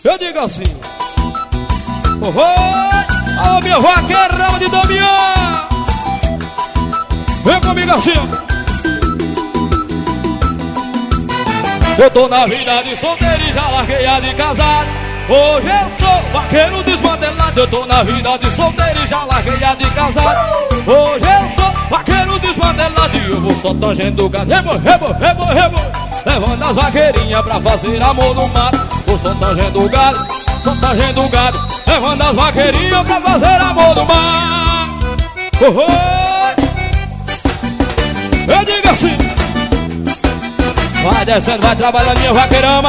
Eu digo assim: alô, meu vaqueirão de Damião, vem comigo assim. Eu tô na vida de solteiro e já larguei a de casado. Hoje eu sou vaqueiro desmantelado. Eu tô na vida de solteiro e já larguei a de casado. Hoje eu sou vaqueiro desmantelado. E eu vou só tangendo o gado, rebo, levando as vaqueirinhas pra fazer amor no mato. Vou só tangendo o gado, levando as vaqueirinhas pra fazer amor no mato. Eu digo assim: vai descendo, vai trabalhando minha vaqueirama.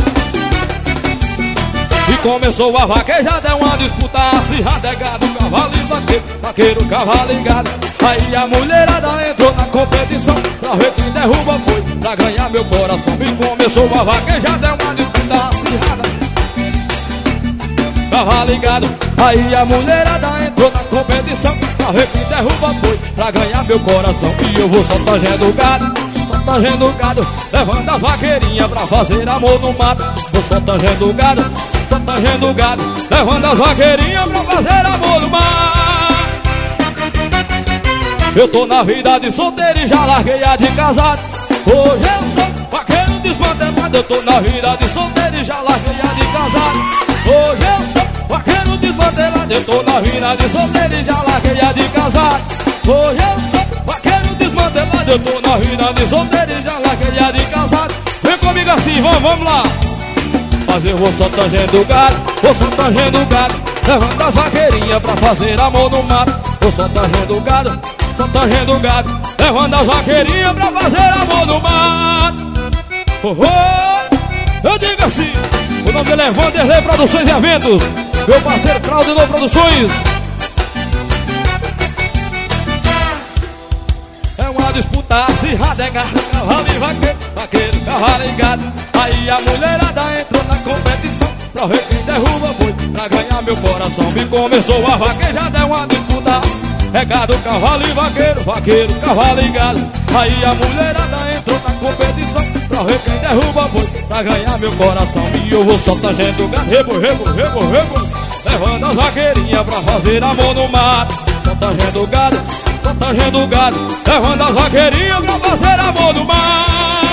E começou a vaquejada, é uma disputa acirrada. É gado, cavalo e vaqueiro, vaqueiro, cavalo e gado. Aí a mulherada entrou na competição pra ver quem derruba foi, pra ganhar meu coração. E começou a vaquejada, é uma disputa acirrada. Cavalo e gado. Aí a mulherada entrou na competição pra ver quem derruba foi, pra ganhar meu coração. E eu vou só tangendo o gado, levando as vaqueirinhas pra fazer amor no mato. Vou só tangendo o gado, levando as vaqueirinhas pra fazer amor no mato. Eu tô na vida de solteiro e já larguei a de casado. Hoje eu sou vaqueiro desmantelado. Eu tô na vida de solteiro e já larguei a de casado. Hoje eu sou vaqueiro desmantelado. Eu tô na vida de solteiro e já larguei a de casado. Hoje eu sou vaqueiro desmantelado. Eu tô na vida de solteiro e já larguei a de casado. Vem comigo assim, vamos lá. Mas eu vou só tangendo o gado, levando as vaqueirinhas pra fazer amor no mato. Vou só tangendo o gado, levando as vaqueirinhas pra fazer amor no mato. Eu digo assim: o nome dele é Vanderlei Produções e Eventos, meu parceiro Claudio Produções. É uma disputa acirrada, é gado, cavalo e vaqueiro, vaqueiro, cavalo e gado. Aí a mulherada entrou na competição pra ver quem derruba foi, pra ganhar meu coração. E começou a vaquejada, é uma disputa. É gado, cavalo e vaqueiro, vaqueiro, cavalo e gado. Aí a mulherada entrou na competição pra ver quem derruba foi, pra ganhar meu coração. E eu vou só tangendo o gado, rebo, levando as vaqueirinhas pra fazer amor no mato. Só tangendo o gado, levando as vaqueirinhas pra fazer amor no mato.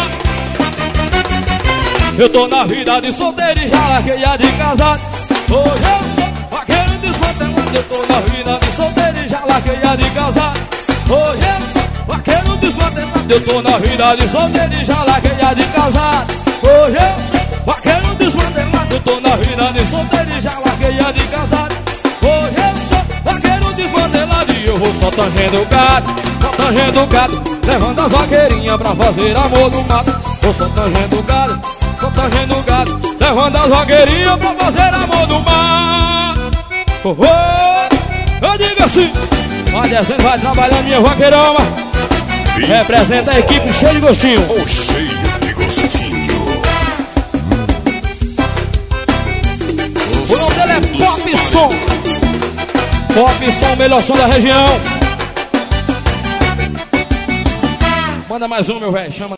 Eu tô na vida de solteiro e já larguei a de casado. Hoje eu sou vaqueiro desmantelado. Eu tô na vida de solteiro e já larguei a de casado. Hoje eu sou vaqueiro desmantelado. Eu tô na vida de solteiro e já larguei a de casado. Hoje eu sou vaqueiro desmantelado. Eu tô na vida de solteiro e já larguei a de casado. Hoje eu sou vaqueiro desmantelado. E eu vou só tangendo o gado, levando as vaqueirinhas pra fazer amor no mato. Vou só tangendo o gado, levando as vaqueirinhas pra fazer amor no mar. Eu digo assim: vai descendo, vai trabalhando minha vaqueirama. Representa a equipe cheia de gostinho. Ou cheio de gostinho. O nome dele é Pop Som. Pop Som, melhor som da região. Manda mais um, meu velho, chama.